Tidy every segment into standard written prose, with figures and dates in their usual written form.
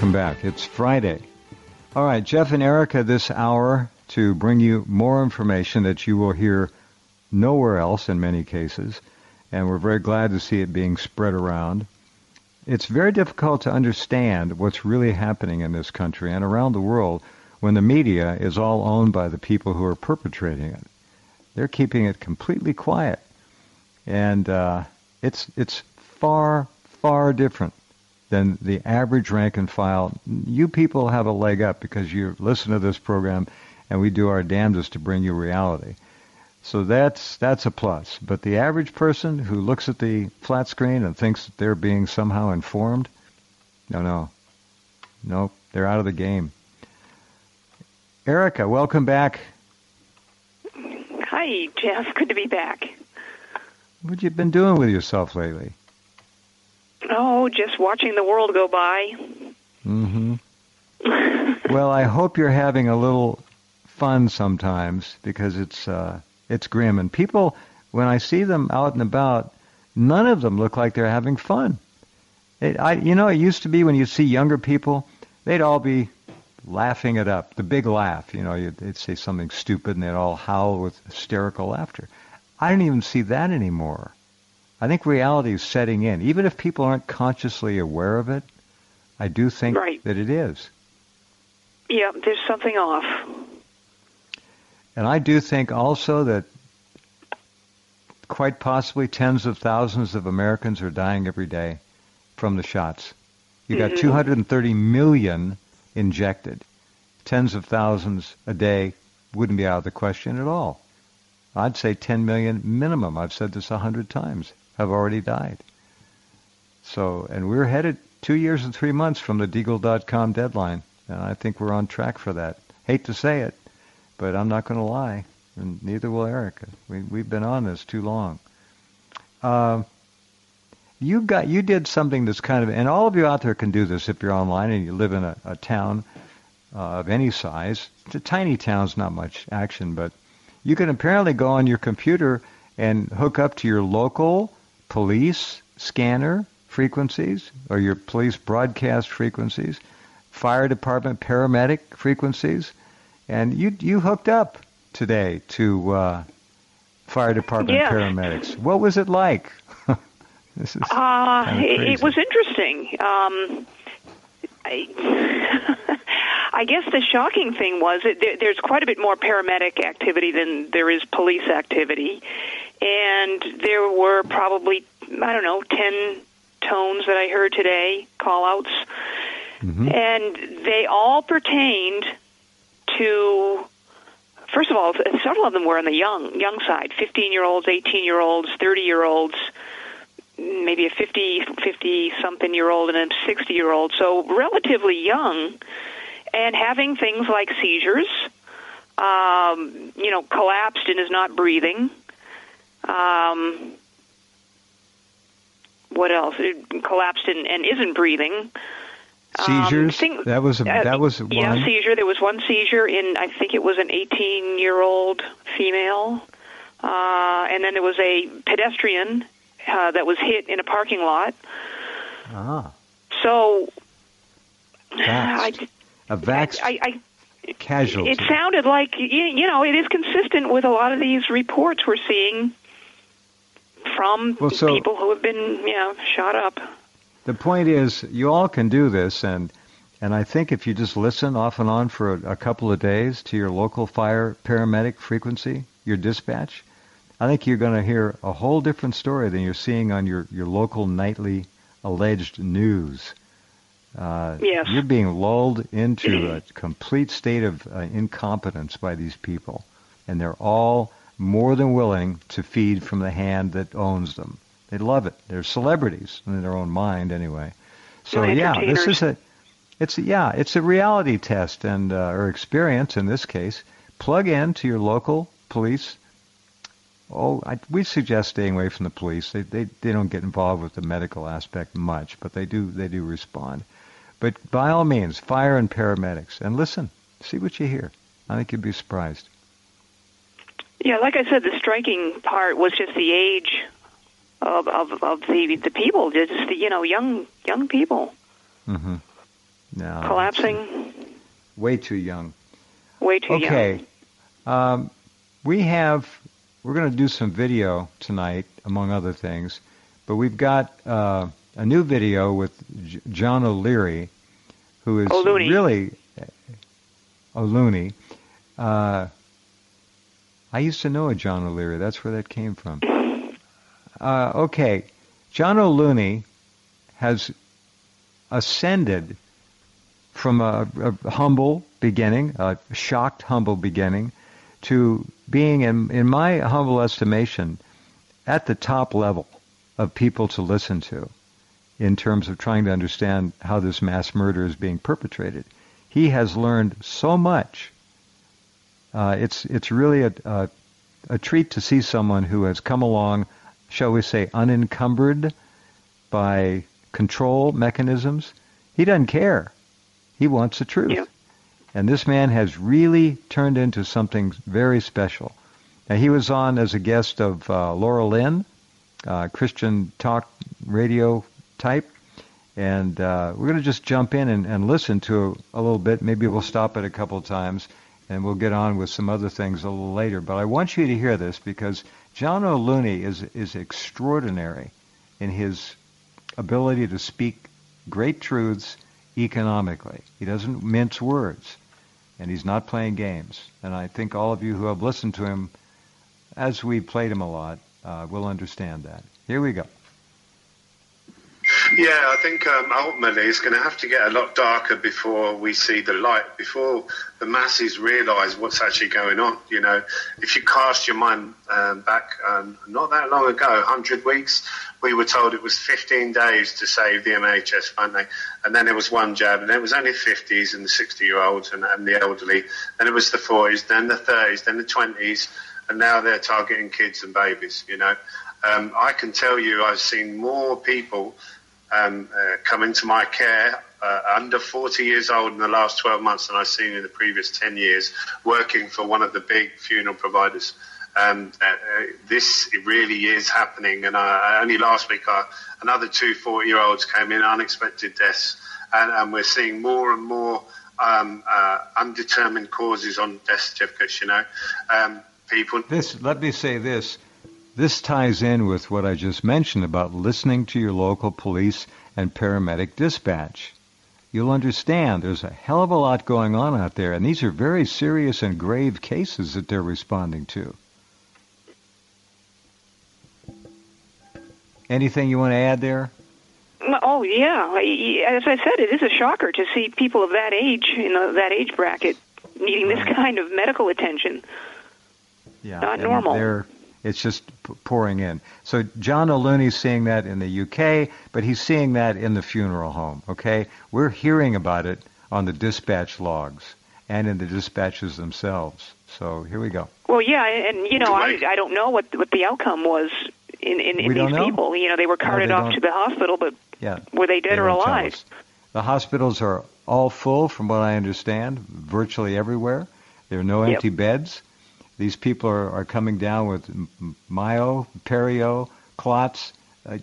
welcome back. It's Friday. All right, Jeff and Erica this hour to bring you more information that you will hear nowhere else in many cases, and we're very glad to see it being spread around. It's very difficult to understand what's really happening in this country and around the world when the media is all owned by the people who are perpetrating it. They're keeping it completely quiet, and it's far, far different than the average rank and file. You people have a leg up because you listen to this program, and we do our damnedest to bring you reality. So that's a plus. But the average person who looks at the flat screen and thinks that they're being somehow informed, no, they're out of the game. Erica, welcome back. Hi, Jeff. Good to be back. What have you been doing with yourself lately? Oh, just watching the world go by. Mm-hmm. Well, I hope you're having a little fun sometimes because it's grim. And people, when I see them out and about, none of them look like they're having fun. It used to be when you see younger people, they'd all be laughing it up, the big laugh. They'd say something stupid and they'd all howl with hysterical laughter. I don't even see that anymore. I think reality is setting in. Even if people aren't consciously aware of it, I do think that it is. Yeah, there's something off. And I do think also that quite possibly tens of thousands of Americans are dying every day from the shots. You got 230 million injected. Tens of thousands a day wouldn't be out of the question at all. I'd say 10 million minimum. I've said this 100 times. Have already died. So, and we're headed 2 years and 3 months from the Deagle.com deadline, and I think we're on track for that. Hate to say it, but I'm not going to lie, and neither will Erica. We've been on this too long. You did something that's kind of, and all of you out there can do this if you're online and you live in a town of any size. It's a tiny town's not much action, but you can apparently go on your computer and hook up to your local police scanner frequencies or your police broadcast frequencies, fire department paramedic frequencies, and you hooked up today to fire department paramedics. What was it like? This is it was interesting. I guess the shocking thing was there's quite a bit more paramedic activity than there is police activity. And there were probably, 10 tones that I heard today, call-outs. Mm-hmm. And they all pertained to, first of all, several of them were on the young side, 15-year-olds, 18-year-olds, 30-year-olds, maybe a 50-something-year-old and a 60-year-old, so relatively young, and having things like seizures, collapsed and is not breathing. What else? It collapsed and isn't breathing. Seizures? That was one. Yeah, seizure. There was one seizure in, I think it was an 18-year-old female. And then there was a pedestrian that was hit in a parking lot. So, casualty. It sounded like, it is consistent with a lot of these reports we're seeing from people who have been, shot up. The point is, you all can do this, and I think if you just listen off and on for a couple of days to your local fire paramedic frequency, your dispatch, I think you're going to hear a whole different story than you're seeing on your local nightly alleged news. Yes. You're being lulled into a complete state of incompetence by these people, and they're all more than willing to feed from the hand that owns them. They love it. They're celebrities in their own mind, anyway. So this is it's a reality test and or experience in this case. Plug in to your local police. We suggest staying away from the police. They don't get involved with the medical aspect much, but they do respond. But by all means, fire and paramedics, and listen, see what you hear. I think you'd be surprised. Yeah, like I said, the striking part was just the age of the people, just the young people. Mm-hmm. No. collapsing. Way too young. Way too young. Okay. We're going to do some video tonight, among other things, but we've got a new video with John O'Leary, who is really O'Looney. I used to know a John O'Leary. That's where that came from. Okay. John O'Looney has ascended from a humble beginning, a shocked, humble beginning, to being, in my humble estimation, at the top level of people to listen to in terms of trying to understand how this mass murder is being perpetrated. He has learned so much. It's really a treat to see someone who has come along, shall we say, unencumbered by control mechanisms. He doesn't care. He wants the truth. Yep. And this man has really turned into something very special. Now, he was on as a guest of Laura Lynn, Christian talk radio type. And we're going to just jump in and listen to a little bit. Maybe we'll stop it a couple of times, and we'll get on with some other things a little later. But I want you to hear this because John O'Looney is extraordinary in his ability to speak great truths economically. He doesn't mince words, and he's not playing games. And I think all of you who have listened to him, as we played him a lot, will understand that. Here we go. Yeah, I think ultimately it's going to have to get a lot darker before we see the light, before the masses realise what's actually going on. You know, if you cast your mind back not that long ago, 100 weeks, we were told it was 15 days to save the NHS, weren't they? And then it was one jab, and then it was only 50s and the 60-year-olds and the elderly. Then it was the 40s, then the 30s, then the 20s, and now they're targeting kids and babies, you know. I can tell you I've seen more people come into my care under 40 years old in the last 12 months than I've seen in the previous 10 years working for one of the big funeral providers. This really is happening. And only last week, another 2 40-year-olds came in, unexpected deaths. And we're seeing more and more undetermined causes on death certificates, you know. Let me say this. This ties in with what I just mentioned about listening to your local police and paramedic dispatch. You'll understand there's a hell of a lot going on out there, and these are very serious and grave cases that they're responding to. Anything you want to add there? Oh, yeah. As I said, it is a shocker to see people of that age, that age bracket, needing this kind of medical attention. Yeah, not normal. It's just pouring in. So John O'Looney's seeing that in the UK, but he's seeing that in the funeral home, okay? We're hearing about it on the dispatch logs and in the dispatches themselves. So here we go. Well, yeah, and, I don't know what the outcome was in these people. You know, they were carted off to the hospital, but were they dead or alive? The hospitals are all full, from what I understand, virtually everywhere. There are no empty beds. These people are coming down with myo, perio, clots,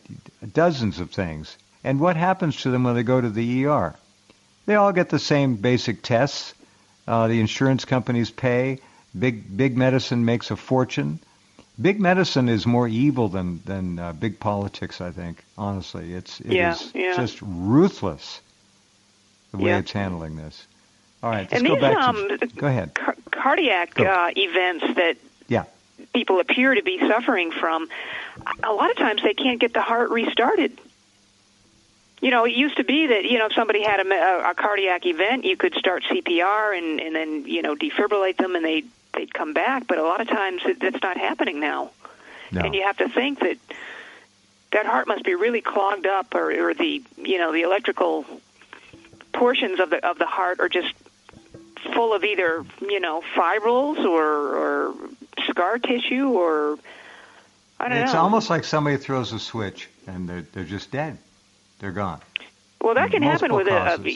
dozens of things. And what happens to them when they go to the ER? They all get the same basic tests. The insurance companies pay. Big medicine makes a fortune. Big medicine is more evil than big politics, I think, honestly. It is just ruthless, the way it's handling this. All right, let's go back to... Go ahead. Cardiac events that people appear to be suffering from, a lot of times they can't get the heart restarted. You know, it used to be that, if somebody had a cardiac event, you could start CPR and then, defibrillate them and they'd come back. But a lot of times that's not happening now. No. And you have to think that heart must be really clogged up or the, the electrical portions of the heart are just full of either, fibrils or scar tissue or, I don't know. It's almost like somebody throws a switch and they're just dead. They're gone. Well, that can happen with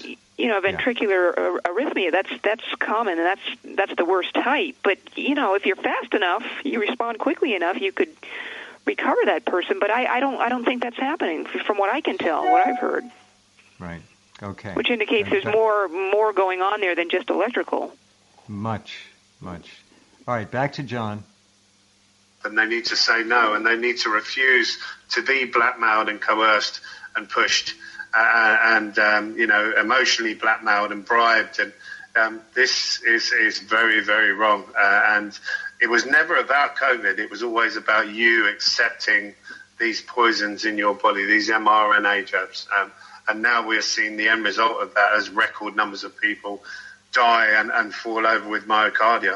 ventricular arrhythmia. That's common, and that's the worst type. But, if you're fast enough, you respond quickly enough, you could recover that person. But I don't think that's happening from what I can tell, what I've heard. Right. Okay. Which indicates there's more going on there than just electrical. Much. All right, back to John. And they need to say no, and they need to refuse to be blackmailed and coerced and pushed and emotionally blackmailed and bribed. And this is very, very wrong. And it was never about COVID. It was always about you accepting these poisons in your body, these mRNA jabs. And now we're seeing the end result of that as record numbers of people die and fall over with myocardia.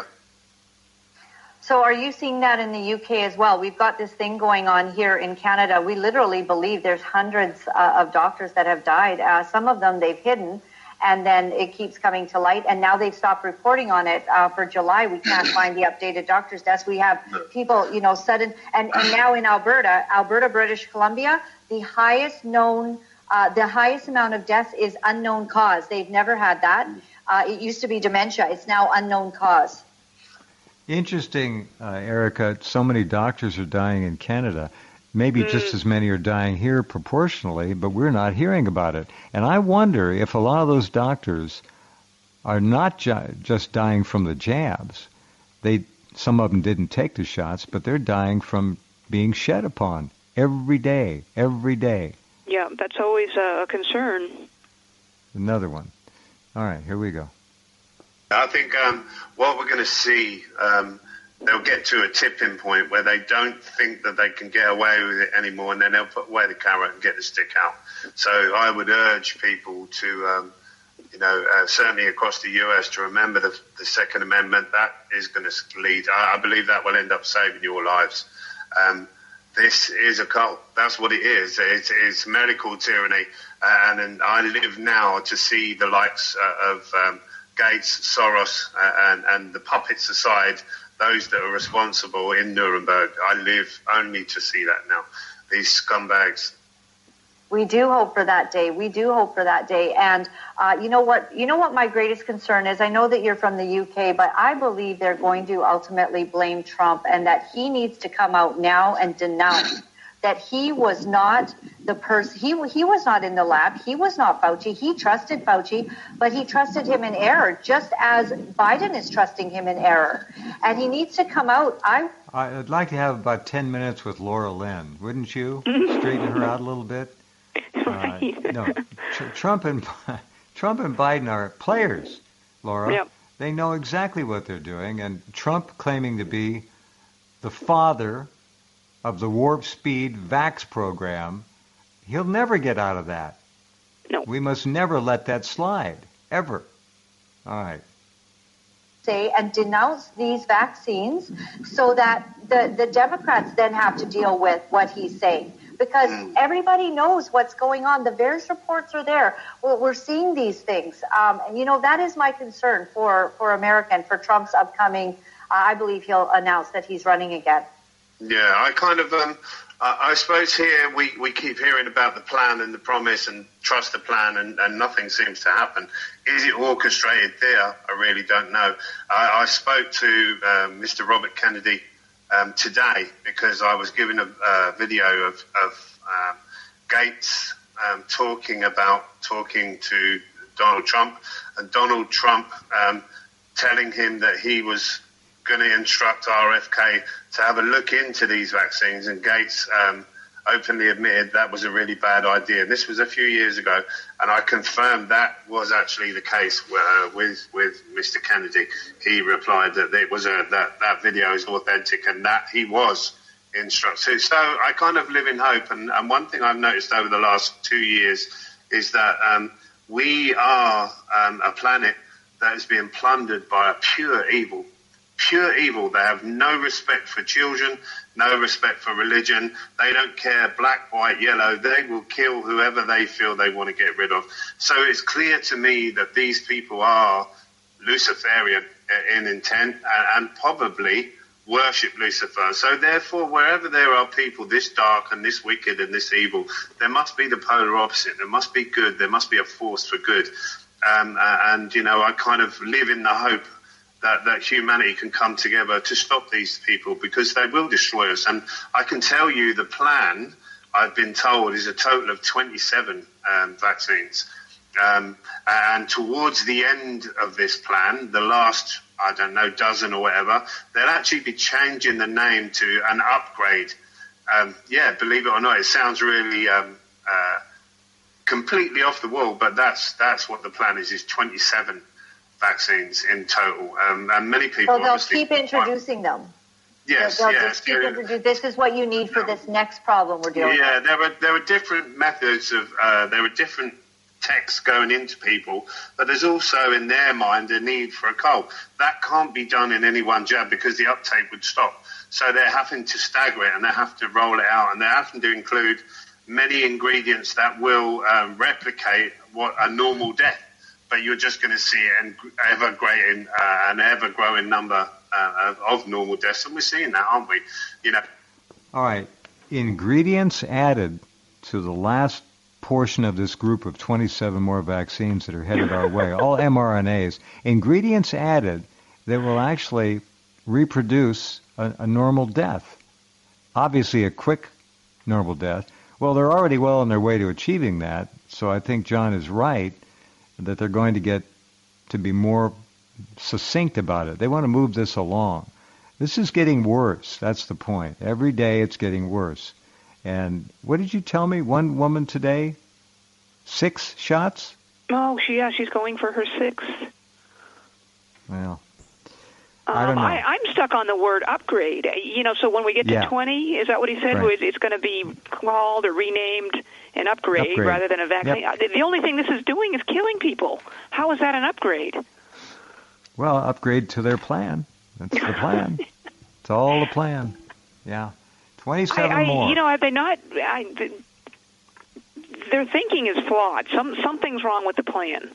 So are you seeing that in the UK as well? We've got this thing going on here in Canada. We literally believe there's hundreds of doctors that have died. Some of them they've hidden, and then it keeps coming to light. And now they've stopped reporting on it. For July, we can't find the updated doctor's deaths. We have people, sudden, and now in Alberta, British Columbia, the highest amount of deaths is unknown cause. They've never had that. It used to be dementia. It's now unknown cause. Interesting, Erica, so many doctors are dying in Canada. Maybe just as many are dying here proportionally, but we're not hearing about it. And I wonder if a lot of those doctors are not just dying from the jabs. Some of them didn't take the shots, but they're dying from being shed upon every day. Yeah, that's always a concern. Another one. All right, here we go. I think what we're going to see, they'll get to a tipping point where they don't think that they can get away with it anymore, and then they'll put away the carrot and get the stick out. So I would urge people to, certainly across the US, to remember the Second Amendment. That is going to lead. I believe that will end up saving your lives. This is a cult. That's what it is. It's medical tyranny. And I live now to see the likes of Gates, Soros, and the puppets aside, those that are responsible in Nuremberg. I live only to see that now. These scumbags. We do hope for that day. And you know what my greatest concern is? I know that you're from the UK, but I believe they're going to ultimately blame Trump, and that he needs to come out now and denounce that he was not the person. He was not in the lab. He was not Fauci. He trusted Fauci, but he trusted him in error, just as Biden is trusting him in error. And he needs to come out. I'd like to have about 10 minutes with Laura Lynn, wouldn't you? Straighten her out a little bit. No, Trump and Biden are players, Laura. Yep. They know exactly what they're doing, and Trump claiming to be the father of the warp speed vax program, he'll never get out of that. No. We must never let that slide, ever. All right. Say and denounce these vaccines so that the Democrats then have to deal with what he's saying. Because everybody knows what's going on. The various reports are there. We're seeing these things. That is my concern for America and for Trump's upcoming, I believe he'll announce that he's running again. Yeah, I kind of, I suppose here we keep hearing about the plan and the promise and trust the plan, and nothing seems to happen. Is it orchestrated there? I really don't know. I spoke to Mr. Robert Kennedy today because I was given a video of Gates talking to Donald Trump, and Donald Trump telling him that he was going to instruct RFK to have a look into these vaccines, and Gates openly admitted that was a really bad idea. And this was a few years ago, and I confirmed that was actually the case with Mr. Kennedy. He replied that it was that video is authentic and that he was instructed. So I kind of live in hope, and one thing I've noticed over the last 2 years is that we are a planet that is being plundered by a pure evil. They have no respect for children, no respect for religion. They don't care black, white, yellow. They will kill whoever they feel they want to get rid of. So it's clear to me that these people are Luciferian in intent and probably worship Lucifer. So therefore, wherever there are people this dark and this wicked and this evil, there must be the polar opposite. There must be good. There must be a force for good. I kind of live in the hope that humanity can come together to stop these people, because they will destroy us. And I can tell you the plan, I've been told, is a total of 27 vaccines. And towards the end of this plan, the last, I don't know, dozen or whatever, they'll actually be changing the name to an upgrade. Believe it or not, it sounds really completely off the wall, but that's what the plan is 27 vaccines in total. And many people... So they'll keep introducing them. Yes, they'll yes. Just keep introducing. This is what you need for this next problem we're dealing with. Yeah, there are different methods of... there are different texts going into people, but there's also in their mind a need for a cold. That can't be done in any one jab because the uptake would stop. So they're having to stagger it and they have to roll it out, and they're having to include many ingredients that will replicate what a normal death, but you're just going to see an ever-growing number of normal deaths, and we're seeing that, aren't we? All right. Ingredients added to the last portion of this group of 27 more vaccines that are headed our way, all mRNAs, ingredients added that will actually reproduce a normal death. Obviously a quick normal death. Well, they're already well on their way to achieving that, so I think John is right that they're going to get to be more succinct about it. They want to move this along. This is getting worse. That's the point. Every day it's getting worse. And what did you tell me? One woman today, 6 shots? Oh, she's going for her 6th. Well, I don't know. I'm stuck on the word upgrade. So when we get to 20, is that what he said? Right. It's going to be called or renamed an upgrade rather than a vaccine. Yep. The only thing this is doing is killing people. How is that an upgrade? Well, upgrade to their plan. That's the plan. It's all the plan. Yeah. 27 more. Have they not... their thinking is flawed. Something's wrong with the plan.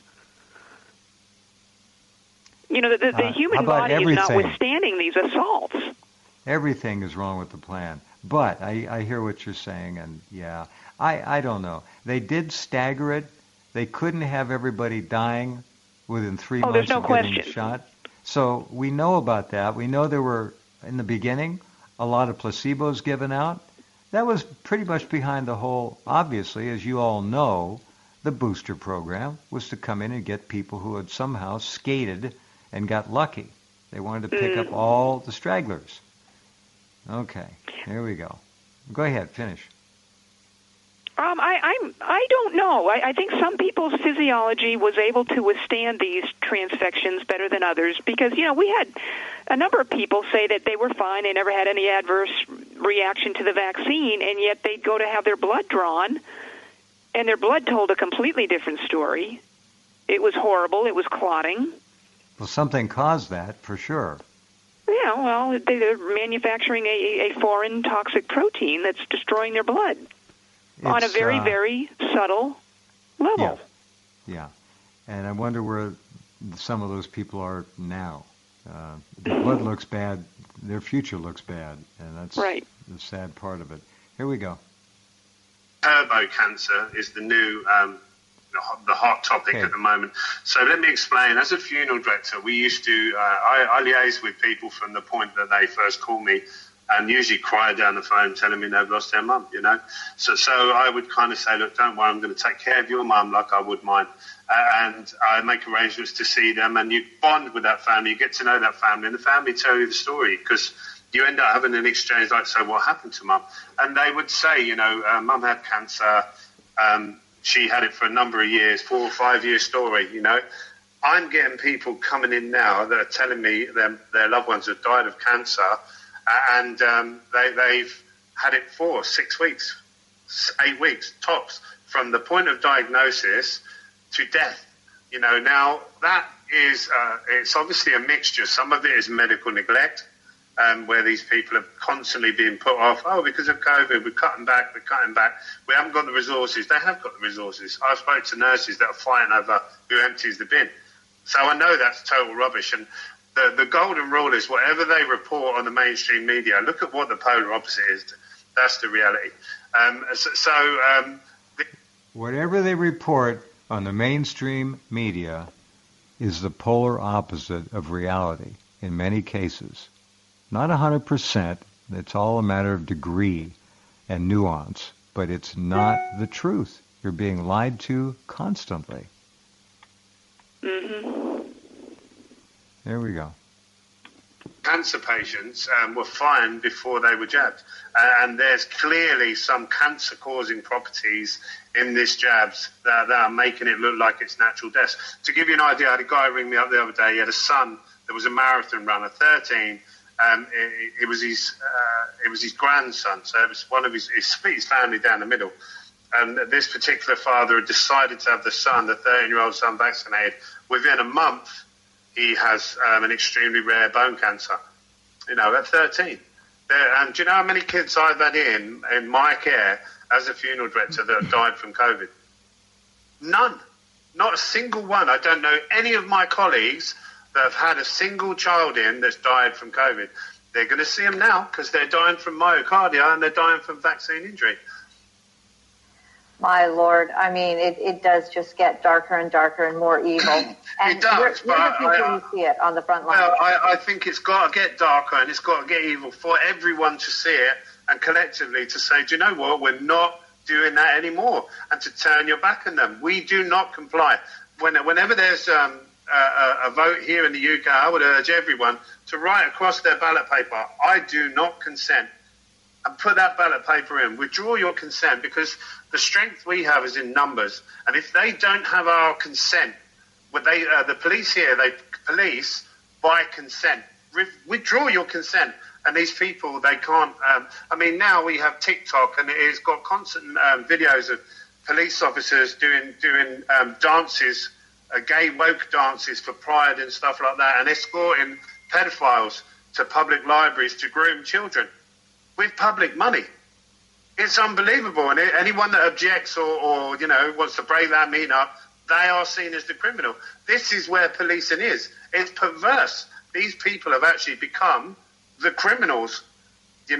The human body is not withstanding these assaults. Everything is wrong with the plan. But I hear what you're saying, and I don't know. They did stagger it. They couldn't have everybody dying within 3 months of getting shot. So we know about that. We know there were, in the beginning, a lot of placebos given out. That was pretty much behind the whole, obviously, as you all know, the booster program was to come in and get people who had somehow skated and got lucky. They wanted to pick up all the stragglers. Okay, here we go. Go ahead, finish. I don't know. I think some people's physiology was able to withstand these transfections better than others because, we had a number of people say that they were fine, they never had any adverse reaction to the vaccine, and yet they'd go to have their blood drawn, and their blood told a completely different story. It was horrible. It was clotting. Well, something caused that, for sure. Yeah, well, they're manufacturing a foreign toxic protein that's destroying their blood. On a very, very subtle level. Yeah. And I wonder where some of those people are now. Their blood looks bad. Their future looks bad. And that's the sad part of it. Here we go. Turbo cancer is the new, the hot topic at the moment. So let me explain. As a funeral director, we used to, I liaise with people from the point that they first call me and usually cry down the phone telling me they've lost their mum, So I would kind of say, look, don't worry, I'm going to take care of your mum like I would mine. And I make arrangements to see them, and you bond with that family, you get to know that family, and the family tell you the story because you end up having an exchange like, so what happened to mum? And they would say, mum had cancer, she had it for a number of years, 4 or 5 year story, I'm getting people coming in now that are telling me their loved ones have died of cancer, and they've had it for 6 weeks, 8 weeks tops, from the point of diagnosis to death. Now that is, it's obviously a mixture. Some of it is medical neglect, where these people are constantly being put off. Oh, because of COVID, we're cutting back. We haven't got the resources. They have got the resources. I spoke to nurses that are fighting over who empties the bin. So I know that's total rubbish. And the golden rule is whatever they report on the mainstream media, look at what the polar opposite is. That's the reality. Whatever they report on the mainstream media is the polar opposite of reality in many cases. Not 100%. It's all a matter of degree and nuance, but it's not the truth. You're being lied to constantly. There we go. Cancer patients were fine before they were jabbed. And there's clearly some cancer-causing properties in these jabs that are making it look like it's natural deaths. To give you an idea, I had a guy ring me up the other day. He had a son that was a marathon runner, 13. It was his grandson, so it was one of his family down the middle. And this particular father had decided to have the 13-year-old son, vaccinated. Within a month, he has an extremely rare bone cancer, at 13. And do you know how many kids I've had in my care as a funeral director that have died from COVID? None. Not a single one. I don't know any of my colleagues that have had a single child in that's died from COVID. They're going to see them now because they're dying from myocardia and they're dying from vaccine injury. My Lord, I mean, it does just get darker and darker and more evil. And it does, you're the people who see it on the front line. Well, I think it's got to get darker and it's got to get evil for everyone to see it and collectively to say, do you know what, we're not doing that anymore, and to turn your back on them. We do not comply. Whenever there's a vote here in the UK, I would urge everyone to write across their ballot paper, I do not consent, and put that ballot paper in. Withdraw your consent, because the strength we have is in numbers. And if they don't have our consent, the police here, they police by consent. Withdraw your consent. And these people, they can't. Now we have TikTok, and it's got constant videos of police officers doing dances, gay woke dances for Pride and stuff like that, and escorting pedophiles to public libraries to groom children with public money. It's unbelievable, and anyone that objects or wants to break that mean up, they are seen as the criminal. This is where policing is. It's perverse. These people have actually become the criminals, and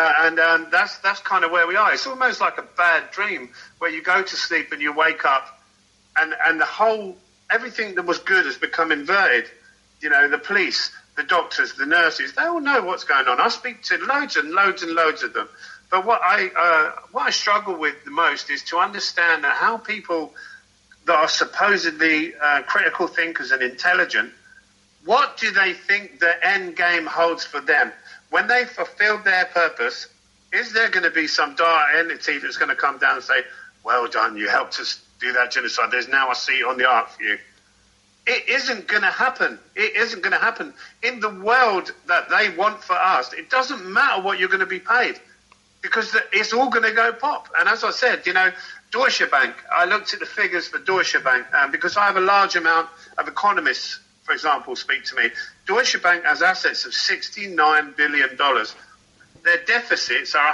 that's kind of where we are. It's almost like a bad dream where you go to sleep and you wake up, and everything that was good has become inverted. The police, the doctors, the nurses, they all know what's going on. I speak to loads and loads and loads of them. But what I struggle with the most is to understand that how people that are supposedly critical thinkers and intelligent, what do they think the end game holds for them? When they fulfilled their purpose, is there going to be some dark entity that's going to come down and say, well done, you helped us do that genocide, there's now a seat on the ark for you? It isn't going to happen. It isn't going to happen. In the world that they want for us, it doesn't matter what you're going to be paid, because it's all going to go pop. And as I said, Deutsche Bank, I looked at the figures for Deutsche Bank because I have a large amount of economists, for example, speak to me. Deutsche Bank has assets of $69 billion. Their deficits are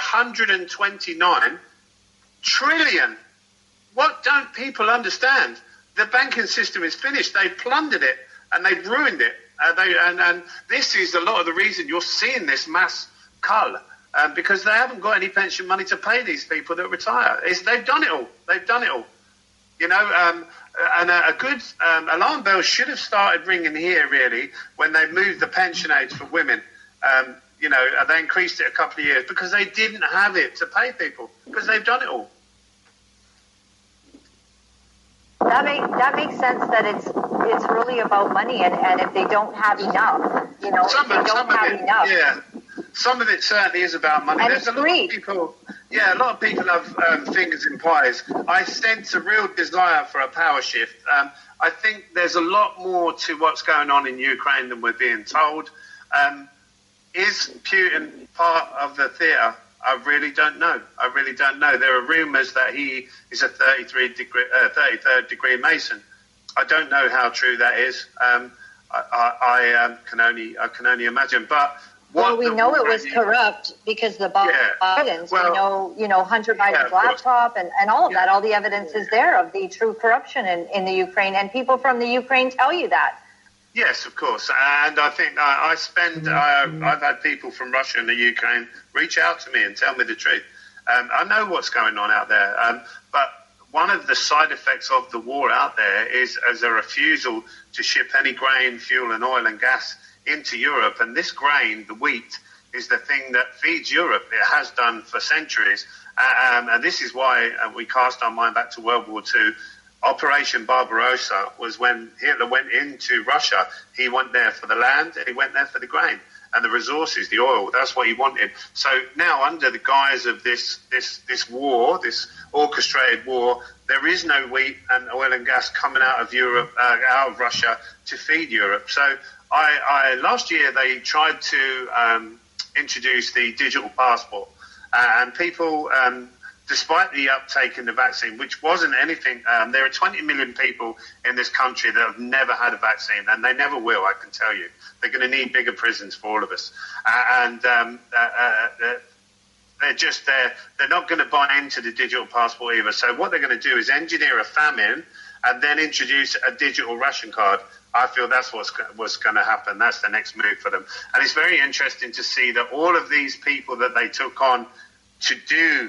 $129 trillion. What don't people understand? The banking system is finished. They've plundered it and they've ruined it. And this is a lot of the reason you're seeing this mass cull, because they haven't got any pension money to pay these people that retire. They've done it all. They've done it all. And a good alarm bell should have started ringing here, really, when they moved the pension age for women. They increased it a couple of years because they didn't have it to pay people, because they've done it all. That makes sense that it's really about money, and if they don't have enough, Yeah, some of it certainly is about money. And There's a lot of people. Yeah, a lot of people have fingers in pies. I sense a real desire for a power shift. I think there's a lot more to what's going on in Ukraine than we're being told. Is Putin part of the theatre? I really don't know. There are rumours that he is a 33rd degree Mason. I don't know how true that is. I can only imagine. But we know it was corrupt because the Bidens. We know Hunter Biden's laptop and all of that. All the evidence is there of the true corruption in the Ukraine, and people from the Ukraine tell you that. Yes, of course. And I think I've had people from Russia and the Ukraine reach out to me and tell me the truth. I know what's going on out there. But one of the side effects of the war out there is as a refusal to ship any grain, fuel and oil and gas into Europe. And this grain, the wheat, is the thing that feeds Europe. It has done for centuries. And this is why we cast our mind back to World War II. Operation Barbarossa was when Hitler went into Russia. He went there for the land, and he went there for the grain and the resources, the oil. That's what he wanted. So now, under the guise of this war, this orchestrated war, there is no wheat and oil and gas coming out of Europe, out of Russia, to feed Europe. So last year they tried to introduce the digital passport, and people, despite the uptake in the vaccine, which wasn't anything, there are 20 million people in this country that have never had a vaccine, and they never will, I can tell you. They're going to need bigger prisons for all of us. They're not going to buy into the digital passport either. So what they're going to do is engineer a famine and then introduce a digital ration card. I feel that's what's going to happen. That's the next move for them. And it's very interesting to see that all of these people that they took on to do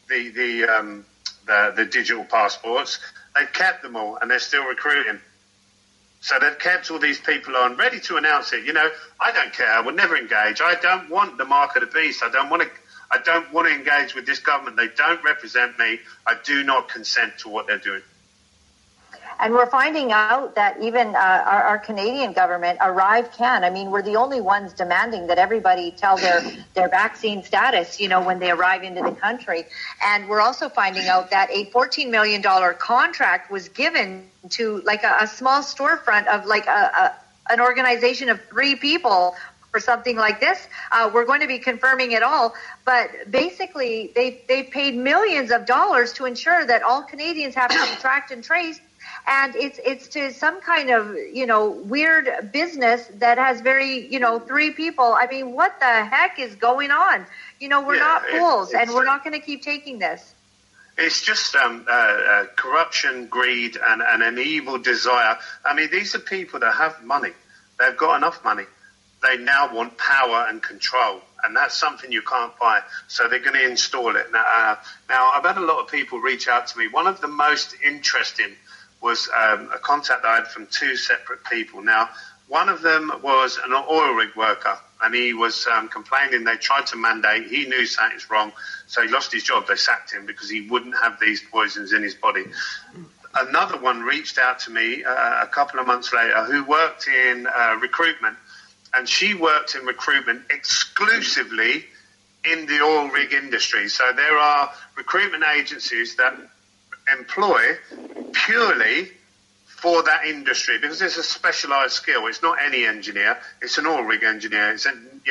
the digital passports, they've kept them all, and they're still recruiting. So they've kept all these people on, ready to announce it. You know, I don't care. I would never engage. I don't want the mark of the beast. I don't want to engage with this government. They don't represent me. I do not consent to what they're doing. And we're finding out that even our Canadian government, ArriveCan, I mean, we're the only ones demanding that everybody tell their vaccine status, you know, when they arrive into the country. And we're also finding out that a $14 million contract was given to like a small storefront of like an organization of 3 people for something like this. We're going to be confirming it all. But basically, they paid millions of dollars to ensure that all Canadians have to be tracked and traced. And it's to some kind of, you know, weird business that has very, you know, 3 people. I mean, what the heck is going on? You know, we're not fools, and we're not going to keep taking this. It's just corruption, greed, and an evil desire. I mean, these are people that have money. They've got enough money. They now want power and control, and that's something you can't buy. So they're going to install it. Now, I've had a lot of people reach out to me. One of the most interesting was a contact I had from 2 separate people. Now, one of them was an oil rig worker, and he was complaining they tried to mandate. He knew something was wrong, so he lost his job. They sacked him because he wouldn't have these poisons in his body. Another one reached out to me a couple of months later who worked in recruitment, and she worked in recruitment exclusively in the oil rig industry. So there are recruitment agencies that employ purely for that industry because it's a specialized skill. It's not any engineer. It's an oil rig engineer. It's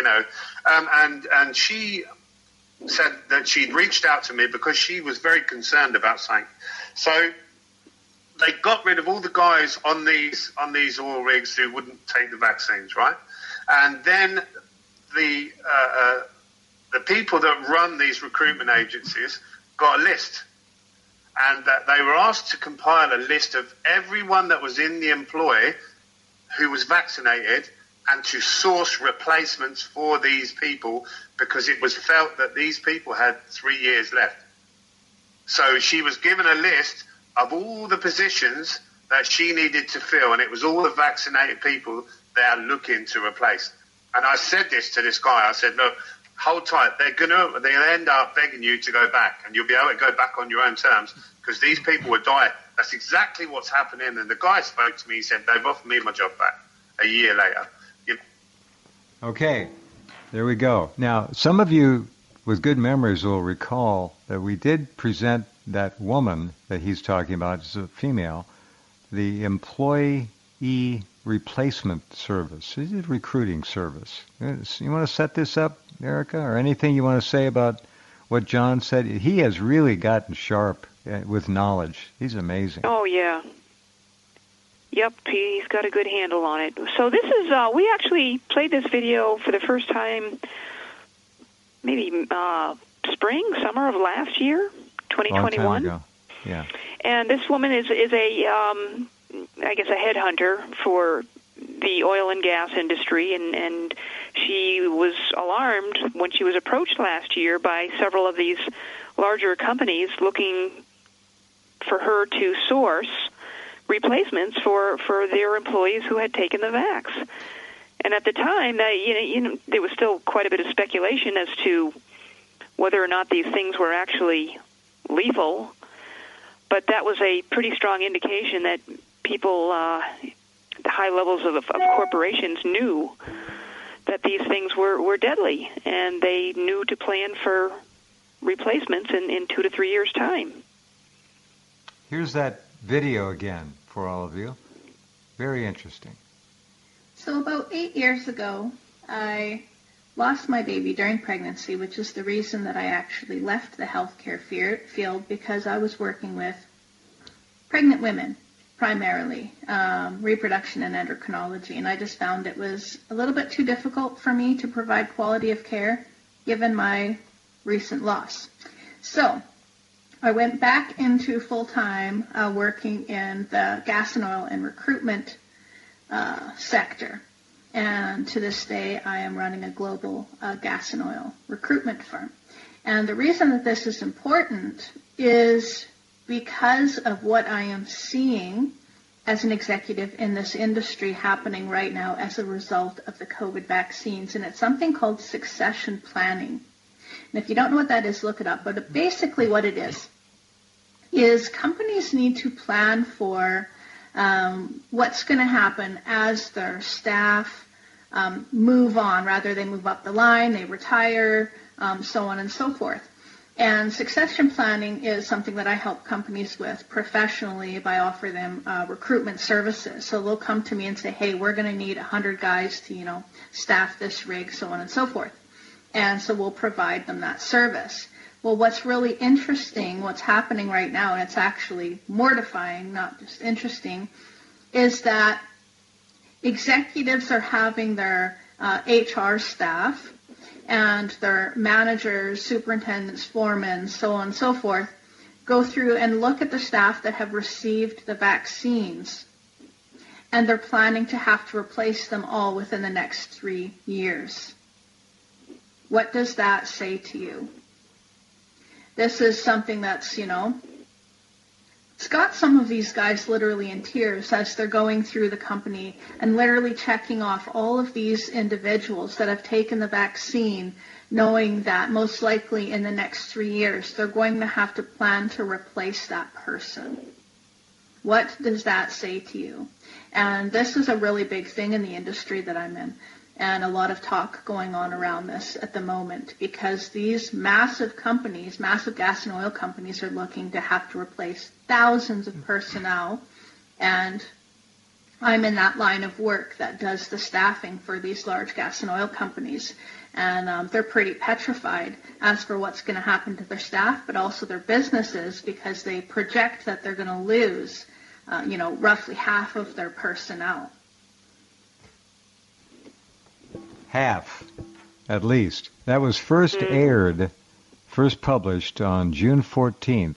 and she said that she'd reached out to me because she was very concerned about something. So they got rid of all the guys on these oil rigs who wouldn't take the vaccines, right? And then the people that run these recruitment agencies got a list. And that they were asked to compile a list of everyone that was in the employ who was vaccinated and to source replacements for these people because it was felt that these people had 3 years left. So she was given a list of all the positions that she needed to fill, and it was all the vaccinated people they are looking to replace. And I said this to this guy. I said, look, hold tight. They'll end up begging you to go back, and you'll be able to go back on your own terms because these people will die. That's exactly what's happening. And the guy spoke to me. He said, they've offered me my job back a year later. Okay, there we go. Now, some of you with good memories will recall that we did present that woman that he's talking about as a female, the employee replacement service. This is a recruiting service. You want to set this up, Erica, or anything you want to say about what John said? He has really gotten sharp with knowledge. He's amazing. Oh, yeah. Yep, he's got a good handle on it. So this is, we actually played this video for the first time maybe summer of last year, 2021. Long time ago. Yeah. And this woman is a, I guess, a headhunter for the oil and gas industry, and she was alarmed when she was approached last year by several of these larger companies looking for her to source replacements for their employees who had taken the vax. And at the time, there was still quite a bit of speculation as to whether or not these things were actually lethal. but that was a pretty strong indication that people, the high levels of corporations knew that these things were deadly, and they knew to plan for replacements in 2 to 3 years' time. Here's that video again for all of you. Very interesting. So about 8 years ago, I lost my baby during pregnancy, which is the reason that I actually left the healthcare field, because I was working with pregnant women, primarily, reproduction and endocrinology, and I just found it was a little bit too difficult for me to provide quality of care given my recent loss. So I went back into full-time working in the gas and oil and recruitment sector. And to this day, I am running a global gas and oil recruitment firm. And the reason that this is important is because of what I am seeing as an executive in this industry happening right now as a result of the COVID vaccines. And it's something called succession planning. And if you don't know what that is, look it up. But basically what it is companies need to plan for what's going to happen as their staff move on. Rather, they move up the line, they retire, so on and so forth. And succession planning is something that I help companies with professionally by offering them recruitment services. So they'll come to me and say, hey, we're going to need 100 guys to, staff this rig, so on and so forth. And so we'll provide them that service. Well, what's really interesting, what's happening right now, and it's actually mortifying, not just interesting, is that executives are having their HR staff and their managers, superintendents, foremen, so on and so forth, go through and look at the staff that have received the vaccines, and they're planning to have to replace them all within the next 3 years. What does that say to you? This is something that's, it's got some of these guys literally in tears as they're going through the company and literally checking off all of these individuals that have taken the vaccine, knowing that most likely in the next 3 years they're going to have to plan to replace that person. What does that say to you? And this is a really big thing in the industry that I'm in, and a lot of talk going on around this at the moment, because these massive companies, massive gas and oil companies, are looking to have to replace thousands of personnel, and I'm in that line of work that does the staffing for these large gas and oil companies, and they're pretty petrified as for what's going to happen to their staff, but also their businesses, because they project that they're going to lose, roughly half of their personnel. Half, at least. That was first published on June 14th,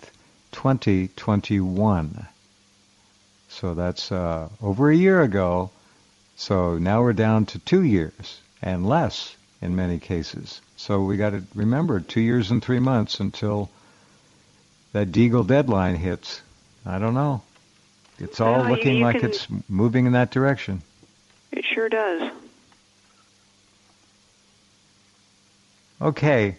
2021. So that's over a year ago. So now we're down to 2 years and less in many cases. So we got to remember 2 years and 3 months until that Deagle deadline hits. I don't know. It's all looking like it's moving in that direction. It sure does. Okay,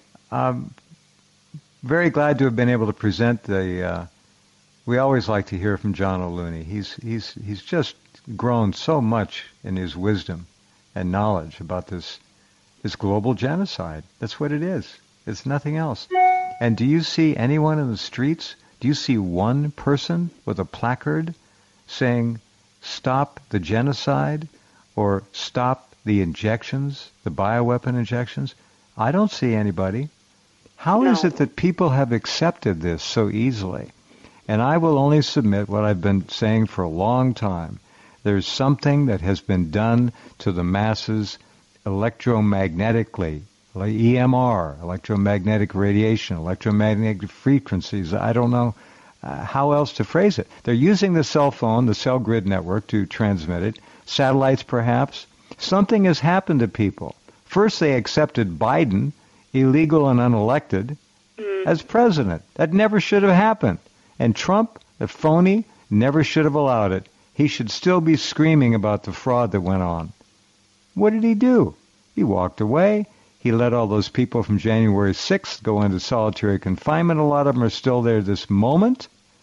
very glad to have been able to present the. We always like to hear from John O'Looney. He's just grown so much in his wisdom and knowledge about this global genocide. That's what it is. It's nothing else. And do you see anyone in the streets? Do you see one person with a placard saying, "Stop the genocide," or "Stop the injections, the bioweapon injections"? I don't see anybody. How is it that people have accepted this so easily? And I will only submit what I've been saying for a long time. There's something that has been done to the masses electromagnetically, like EMR, electromagnetic radiation, electromagnetic frequencies. I don't know how else to phrase it. They're using the cell phone, the cell grid network, to transmit it. Satellites, perhaps. Something has happened to people. First, they accepted Biden, illegal and unelected, as president. That never should have happened. And Trump, the phony, never should have allowed it. He should still be screaming about the fraud that went on. What did he do? He walked away. He let all those people from January 6th go into solitary confinement. A lot of them are still there this moment.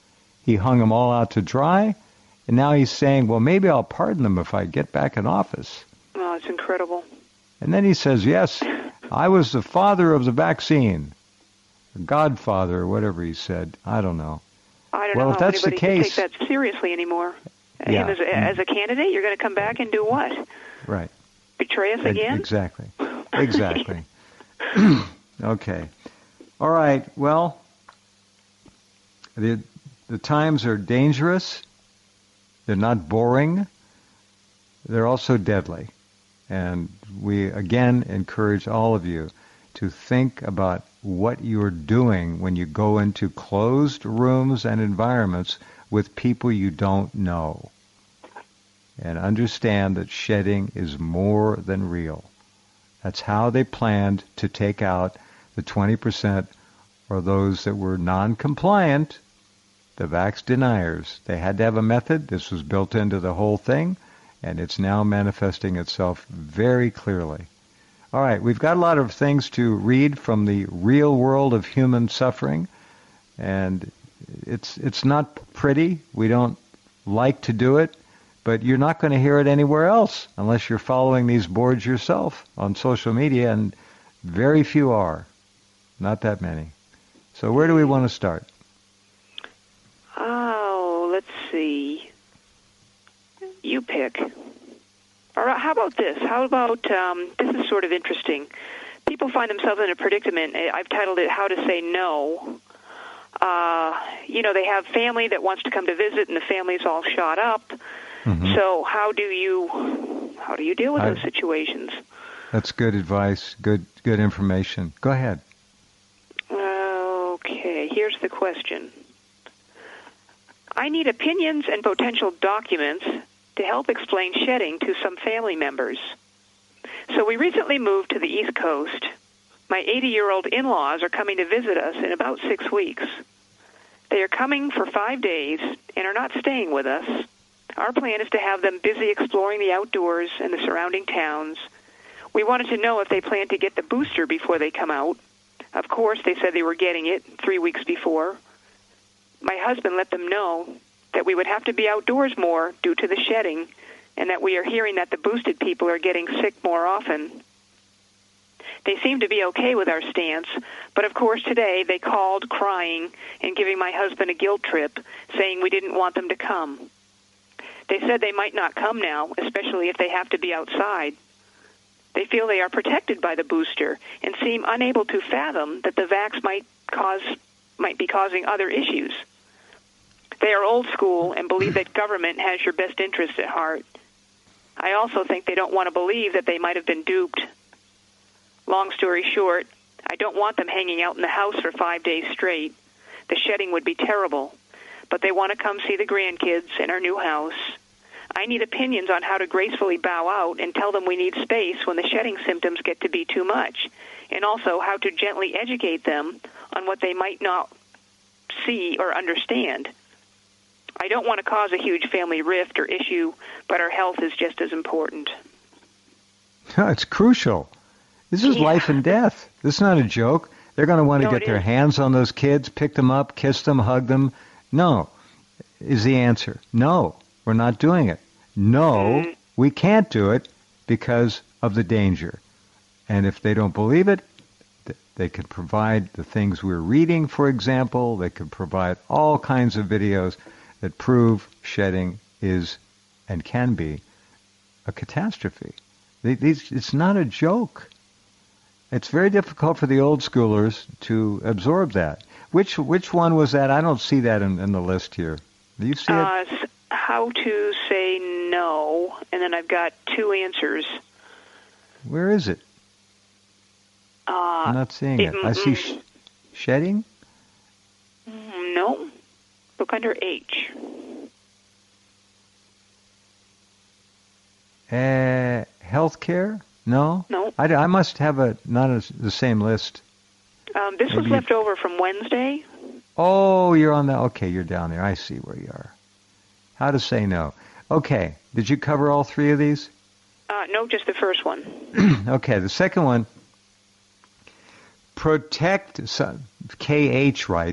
He hung them all out to dry, and now he's saying, well, maybe I'll pardon them if I get back in office. Oh, it's incredible. And then he says, yes, I was the father of the vaccine, or godfather, or whatever he said. I don't know. I don't well, know if how that's the anybody case, can take that seriously anymore. Yeah. Him as a candidate, you're going to come back and do what? Right. Betray us again? Exactly. Exactly. Okay. All right. Well, the times are dangerous. They're not boring. They're also deadly. And we, again, encourage all of you to think about what you're doing when you go into closed rooms and environments with people you don't know. And understand that shedding is more than real. That's how they planned to take out the 20% or those that were non-compliant, the vax deniers. They had to have a method. This was built into the whole thing, and it's now manifesting itself very clearly. All right, we've got a lot of things to read from the real world of human suffering, and it's not pretty. We don't like to do it, but you're not going to hear it anywhere else unless you're following these boards yourself on social media, and very few are. Not that many. So where do we want to start? Oh, let's see. You pick. Or how about this? How about, this is sort of interesting. People find themselves in a predicament. I've titled it, How to Say No. They have family that wants to come to visit, and the family's all shot up. Mm-hmm. So how do you deal with those situations? That's good advice, good information. Go ahead. Okay, here's the question. I need opinions and potential documents to help explain shedding to some family members. So we recently moved to the East Coast. My 80-year-old in-laws are coming to visit us in about 6 weeks. They are coming for 5 days and are not staying with us. Our plan is to have them busy exploring the outdoors and the surrounding towns. We wanted to know if they plan to get the booster before they come out. Of course, they said they were getting it 3 weeks before. My husband let them know that we would have to be outdoors more due to the shedding, and that we are hearing that the boosted people are getting sick more often. They seem to be okay with our stance, but of course today they called crying and giving my husband a guilt trip, saying we didn't want them to come. They said they might not come now, especially if they have to be outside. They feel they are protected by the booster and seem unable to fathom that the vax might be causing other issues. They are old school and believe that government has your best interests at heart. I also think they don't want to believe that they might have been duped. Long story short, I don't want them hanging out in the house for 5 days straight. The shedding would be terrible, but they want to come see the grandkids in our new house. I need opinions on how to gracefully bow out and tell them we need space when the shedding symptoms get to be too much, and also how to gently educate them on what they might not see or understand. I don't want to cause a huge family rift or issue, but our health is just as important. It's crucial. This is life and death. This is not a joke. They're going to want to get their hands on those kids, pick them up, kiss them, hug them. No, is the answer. No, we're not doing it. No, we can't do it because of the danger. And if they don't believe it, they can provide the things we're reading, for example. They can provide all kinds of videos that prove shedding is and can be a catastrophe. It's not a joke. It's very difficult for the old schoolers to absorb that. Which one was that? I don't see that in the list here. Do you see it? How to say no, and then I've got 2 answers. Where is it? I'm not seeing it. I see shedding? No. Look under H. Healthcare? No? No. I must have the same list. This was left over from Wednesday. Oh, you're on okay, you're down there. I see where you are. How to say no. Okay, did you cover all 3 of these? No, just the first one. Okay, the second one, KH writes,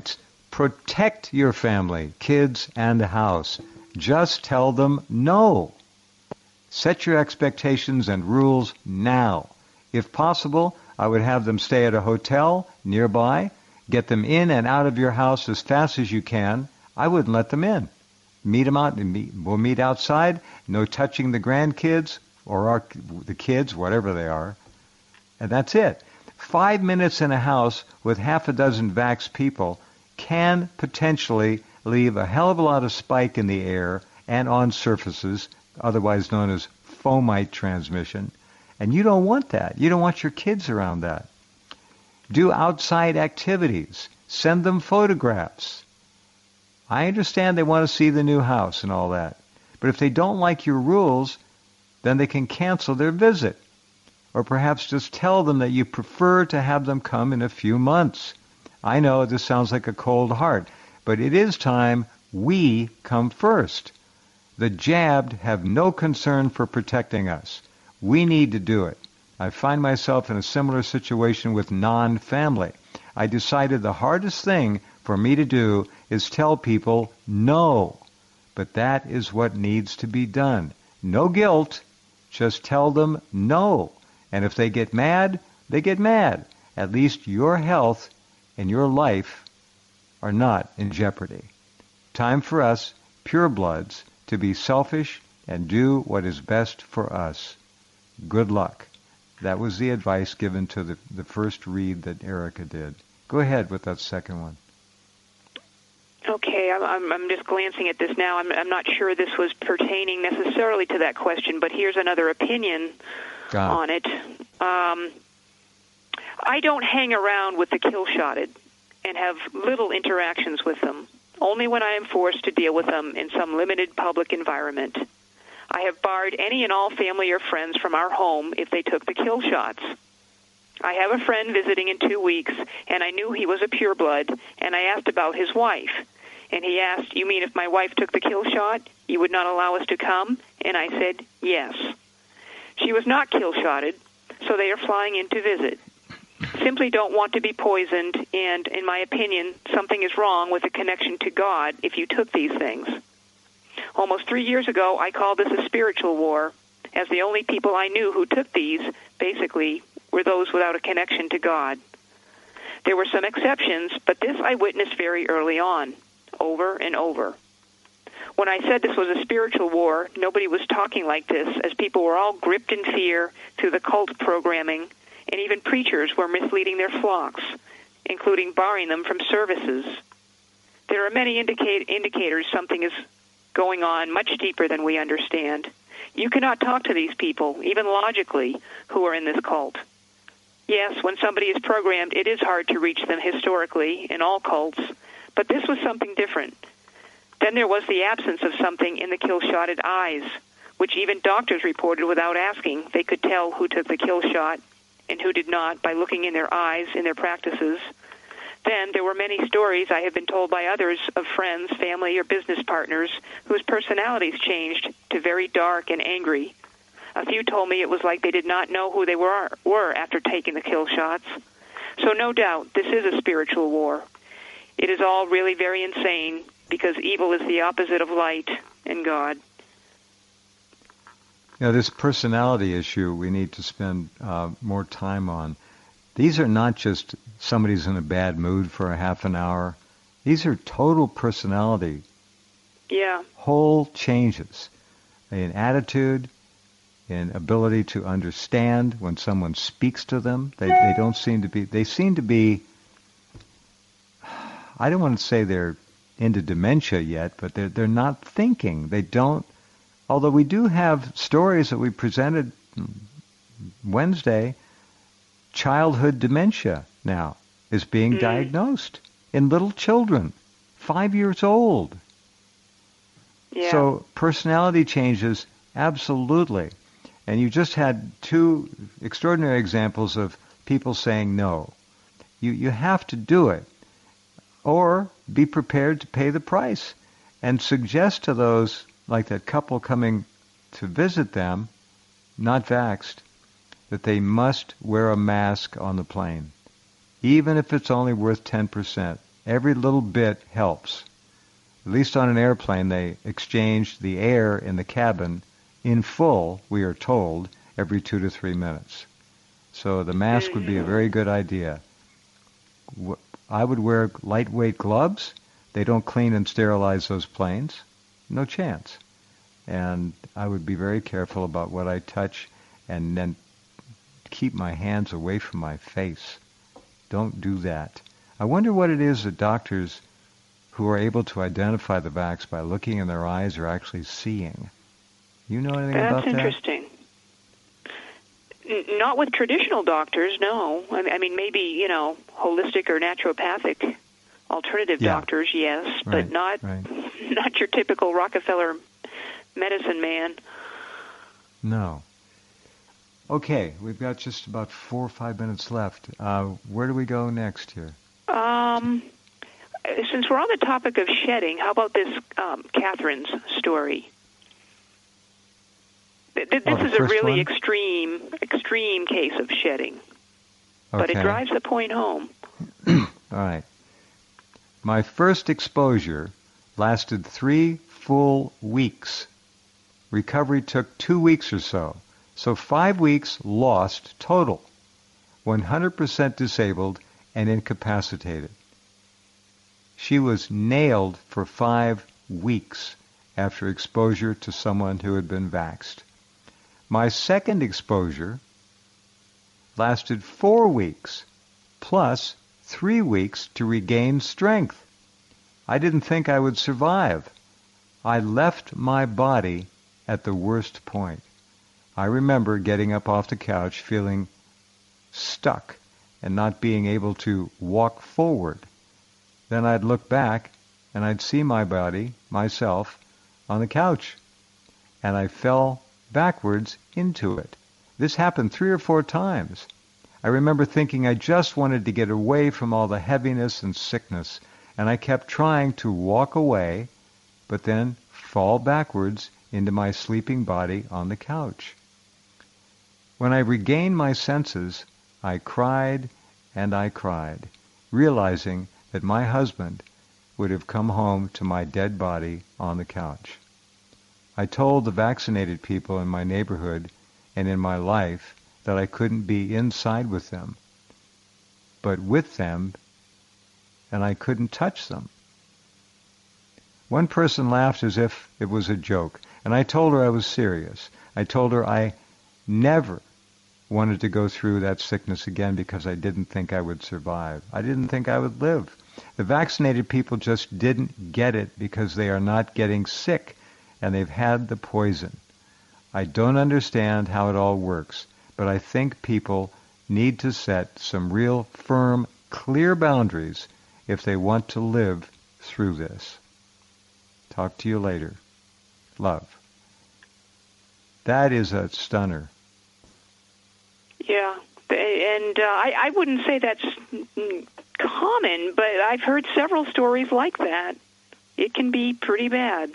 Protect your family, kids, and the house. Just tell them no. Set your expectations and rules now. If possible, I would have them stay at a hotel nearby. Get them in and out of your house as fast as you can. I wouldn't let them in. Meet them out. We'll meet outside. No touching the grandkids or the kids, whatever they are. And that's it. 5 minutes in a house with half a dozen vaxxed people can potentially leave a hell of a lot of spike in the air and on surfaces, otherwise known as fomite transmission. And you don't want that. You don't want your kids around that. Do outside activities. Send them photographs. I understand they want to see the new house and all that. But if they don't like your rules, then they can cancel their visit. Or perhaps just tell them that you prefer to have them come in a few months. I know this sounds like a cold heart, but it is time we come first. The jabbed have no concern for protecting us. We need to do it. I find myself in a similar situation with non-family. I decided the hardest thing for me to do is tell people no. But that is what needs to be done. No guilt. Just tell them no. And if they get mad, they get mad. At least your health and your life are not in jeopardy. Time for us, purebloods, to be selfish and do what is best for us. Good luck. That was the advice given to the first read that Erica did. Go ahead with that second one. Okay, I'm just glancing at this now. I'm not sure this was pertaining necessarily to that question, but here's another opinion on it. I don't hang around with the kill-shotted and have little interactions with them, only when I am forced to deal with them in some limited public environment. I have barred any and all family or friends from our home if they took the kill shots. I have a friend visiting in 2 weeks, and I knew he was a pureblood, and I asked about his wife. And he asked, "You mean if my wife took the kill shot, you would not allow us to come?" And I said, "Yes." She was not kill-shotted, so they are flying in to visit. Simply don't want to be poisoned, and in my opinion, something is wrong with the connection to God if you took these things. Almost 3 years ago, I called this a spiritual war, as the only people I knew who took these, basically, were those without a connection to God. There were some exceptions, but this I witnessed very early on, over and over. When I said this was a spiritual war, nobody was talking like this, as people were all gripped in fear through the cult programming, and even preachers were misleading their flocks, including barring them from services. There are many indicators something is going on much deeper than we understand. You cannot talk to these people, even logically, who are in this cult. Yes, when somebody is programmed, it is hard to reach them historically in all cults, but this was something different. Then there was the absence of something in the kill-shotted eyes, which even doctors reported without asking. They could tell who took the kill shot and who did not by looking in their eyes in their practices. Then there were many stories I have been told by others of friends, family, or business partners whose personalities changed to very dark and angry. A few told me it was like they did not know who they were after taking the kill shots. So no doubt, this is a spiritual war. It is all really very insane, because evil is the opposite of light and God. This personality issue we need to spend more time on. These are not just somebody's in a bad mood for a half an hour. These are total personality. Yeah. Whole changes in attitude, in ability to understand when someone speaks to them. They don't seem to be, they seem to be, I don't want to say they're into dementia yet, but they're not thinking. They don't, although we do have stories that we presented Wednesday, childhood dementia now is being diagnosed in little children, 5 years old. Yeah. So personality changes, absolutely. And you just had two extraordinary examples of people saying no. You have to do it. Or be prepared to pay the price and suggest to those, like that couple coming to visit them, not vaxxed, that they must wear a mask on the plane, even if it's only worth 10%. Every little bit helps. At least on an airplane, they exchange the air in the cabin in full, we are told, every 2 to 3 minutes. So the mask would be a very good idea. I would wear lightweight gloves. They don't clean and sterilize those planes. No chance. And I would be very careful about what I touch and then keep my hands away from my face. Don't do that. I wonder what it is that doctors who are able to identify the vax by looking in their eyes are actually seeing. You know anything about that? That's interesting. Not with traditional doctors, no. I mean, maybe, holistic or naturopathic alternative doctors, yes, but not your typical Rockefeller medicine man. No. Okay, we've got just about 4 or 5 minutes left. Where do we go next here? Since we're on the topic of shedding, how about this Catherine's story? This is a really extreme case of shedding, but it drives the point home. All right. My first exposure lasted 3 full weeks. Recovery took 2 weeks or so. So 5 weeks lost total. 100% disabled and incapacitated. She was nailed for 5 weeks after exposure to someone who had been vaxxed. My second exposure lasted 4 weeks, plus 3 weeks to regain strength. I didn't think I would survive. I left my body at the worst point. I remember getting up off the couch feeling stuck and not being able to walk forward. Then I'd look back and I'd see my body, myself, on the couch. And I fell backwards into it. This happened 3 or 4 times. I remember thinking I just wanted to get away from all the heaviness and sickness, and I kept trying to walk away, but then fall backwards into my sleeping body on the couch. When I regained my senses, I cried and I cried, realizing that my husband would have come home to my dead body on the couch. I told the vaccinated people in my neighborhood and in my life that I couldn't be inside with them, but with them, and I couldn't touch them. One person laughed as if it was a joke, and I told her I was serious. I told her I never wanted to go through that sickness again because I didn't think I would survive. I didn't think I would live. The vaccinated people just didn't get it because they are not getting sick, and they've had the poison. I don't understand how it all works, but I think people need to set some real firm, clear boundaries if they want to live through this. Talk to you later. Love. That is a stunner. Yeah, and I wouldn't say that's common, but I've heard several stories like that. It can be pretty bad.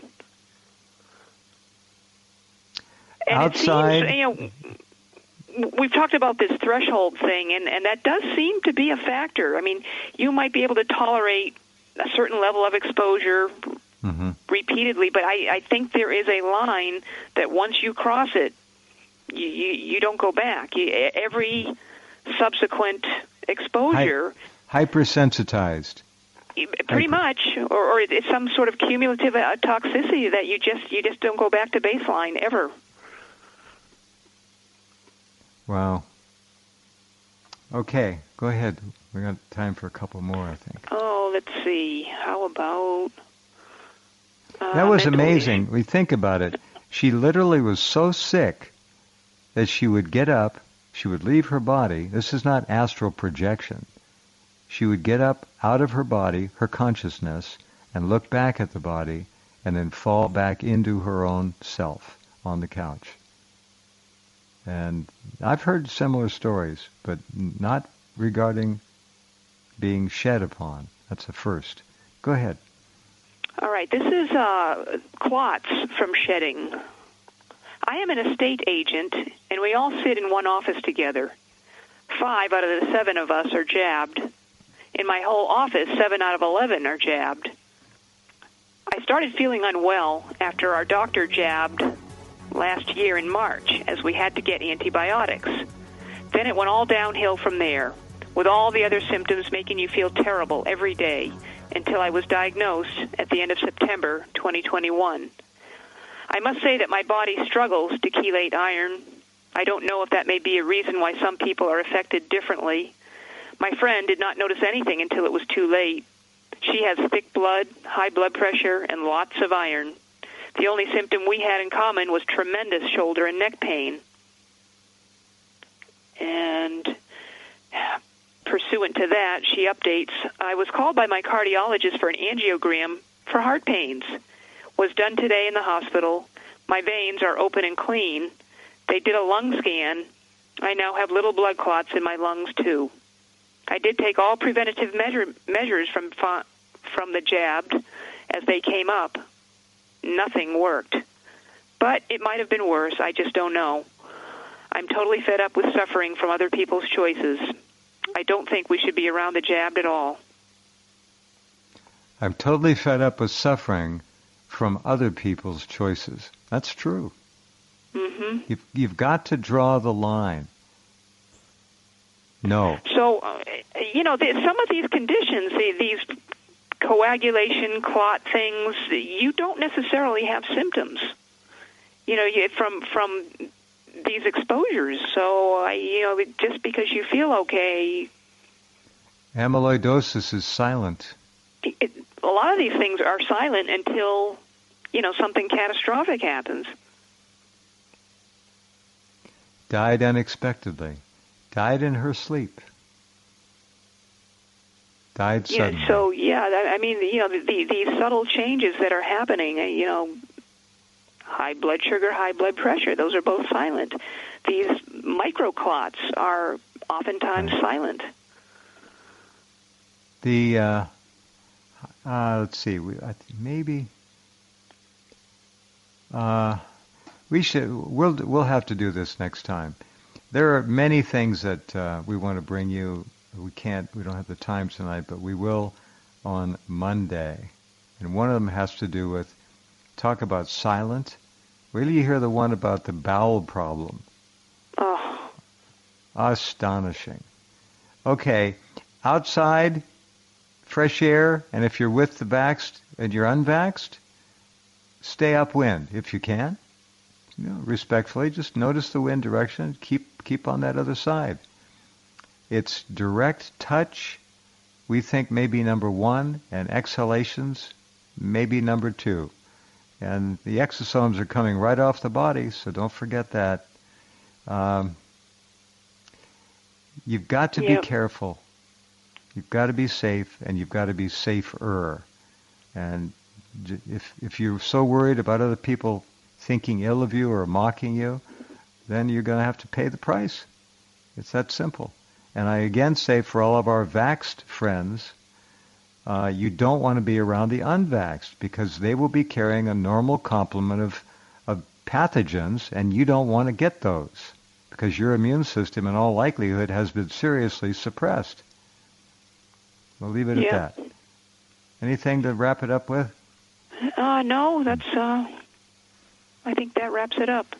And outside, it seems, we've talked about this threshold thing, and that does seem to be a factor. I mean, you might be able to tolerate a certain level of exposure repeatedly, but I think there is a line that once you cross it, you don't go back. Every subsequent exposure... Hypersensitized. Pretty much, or it's some sort of cumulative toxicity that you just don't go back to baseline ever. Wow. Okay, go ahead. We got time for a couple more, I think. Oh, let's see. How about... that was amazing. We think about it. She literally was so sick that she would get up, she would leave her body. This is not astral projection. She would get up out of her body, her consciousness, and look back at the body, and then fall back into her own self on the couch. And I've heard similar stories, but not regarding being shed upon. That's a first. Go ahead. All right. This is clots from shedding. I am an estate agent, and we all sit in one office together. 5 out of the 7 of us are jabbed, In my whole office, 7 out of 11 are jabbed. I started feeling unwell after our doctor jabbed last year in March, as we had to get antibiotics. Then it went all downhill from there, with all the other symptoms making you feel terrible every day, until I was diagnosed at the end of September 2021. I must say that my body struggles to chelate iron. I don't know if that may be a reason why some people are affected differently. My friend did not notice anything until it was too late. She has thick blood, high blood pressure, and lots of iron. The only symptom we had in common was tremendous shoulder and neck pain. And pursuant to that, she updates, I was called by my cardiologist for an angiogram for heart pains. Was done today in the hospital. My veins are open and clean. They did a lung scan. I now have little blood clots in my lungs, too. I did take all preventative measures from the jabbed as they came up. Nothing worked. But it might have been worse. I just don't know. I'm totally fed up with suffering from other people's choices. I don't think we should be around the jabbed at all. I'm totally fed up with suffering from other people's choices. That's true. Mm-hmm. You've got to draw the line. No. So, some of these conditions, these coagulation, clot things, you don't necessarily have symptoms, from these exposures. So, just because you feel okay. Amyloidosis is silent. A lot of these things are silent until, something catastrophic happens. Died unexpectedly. Died in her sleep. Died suddenly. These subtle changes that are happening, high blood sugar, high blood pressure, those are both silent. These microclots are oftentimes silent. Let's see, we'll have to do this next time. There are many things that we want to bring you. We don't have the time tonight, but we will on Monday. And one of them has to do with, talk about silent. Wait till you hear the one about the bowel problem. Oh. Astonishing. Okay, outside, fresh air, and if you're with the vaxxed and you're unvaxxed, stay upwind if you can. Respectfully, just notice the wind direction. Keep on that other side. It's direct touch, we think maybe number 1, and exhalations maybe number 2. And the exosomes are coming right off the body, so don't forget that. You've got to be careful. You've got to be safe, and you've got to be safer. And if you're so worried about other people thinking ill of you or mocking you, then you're going to have to pay the price. It's that simple. And I again say for all of our vaxxed friends, you don't want to be around the unvaxxed because they will be carrying a normal complement of pathogens, and you don't want to get those because your immune system in all likelihood has been seriously suppressed. We'll leave it at that. Anything to wrap it up with? No, that's, I think that wraps it up.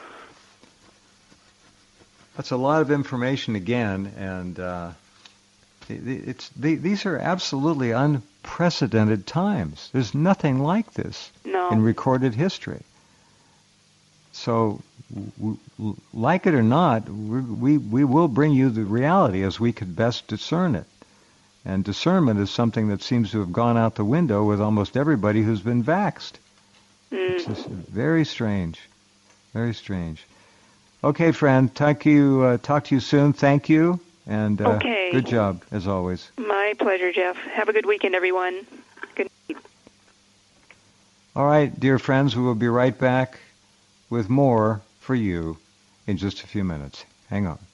That's a lot of information again, and these are absolutely unprecedented times. There's nothing like this in recorded history. So, like it or not, we will bring you the reality as we could best discern it. And discernment is something that seems to have gone out the window with almost everybody who's been vaxxed. It's just very strange. Very strange. Okay, friend. Talk to you soon. Thank you. And good job, as always. My pleasure, Jeff. Have a good weekend, everyone. Good night. All right, dear friends, we will be right back with more for you in just a few minutes. Hang on.